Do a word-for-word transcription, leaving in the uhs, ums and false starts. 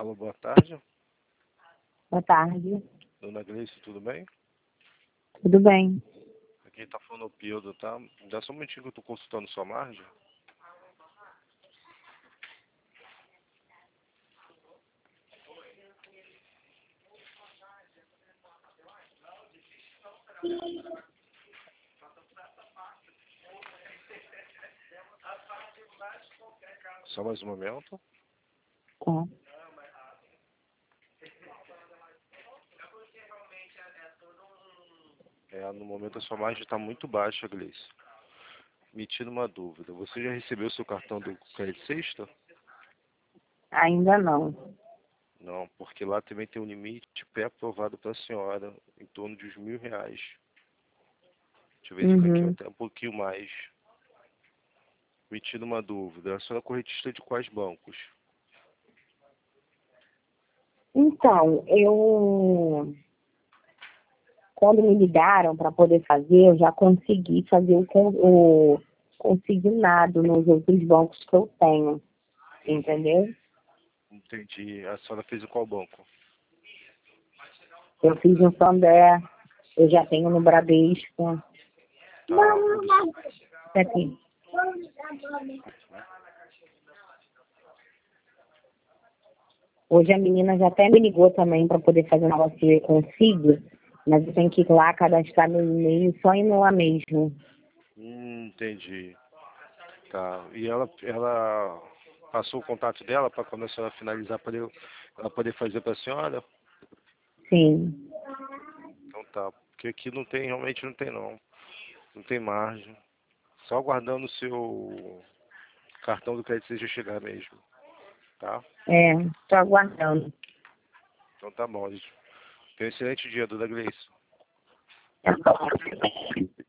Alô, boa tarde. Boa tarde. Dona Gleice, tudo bem? Tudo bem? Aqui tá falando o Pildo, tá? Dá só um minutinho que eu tô consultando sua margem. Só mais um momento. Tá. É, no momento a sua margem está muito baixa, Gleice. Me tira uma dúvida. Você já recebeu seu cartão do Crédito Sexta? Ainda não. Não, porque lá também tem um limite pré-aprovado para a senhora, em torno de uns mil reais. Deixa eu ver se fica aqui Uhum. até um pouquinho mais. Me tira uma dúvida. A senhora é correntista de quais bancos? Então, eu... Quando me ligaram para poder fazer, eu já consegui fazer o, con- o consignado nos outros bancos que eu tenho. Entendeu? Entendi. A senhora fez em qual banco? Eu fiz no Santander, eu já tenho no Bradesco. Tá, por isso. Tá aqui. Hoje a menina já até me ligou também para poder fazer um negócio eu consigo, mas eu tenho que ir lá cadastrar meu e-mail só indo lá mesmo. Hum, entendi. Tá. E ela, ela passou o contato dela para quando a senhora finalizar para ela poder fazer para a senhora? Sim. Então tá. Porque aqui não tem, realmente não tem não. Não tem margem. Só aguardando o seu cartão do crédito seja chegar mesmo. Tá? É, tô aguardando. Então tá bom, gente. Tenha um excelente dia, Dona Gleice. Tá bom.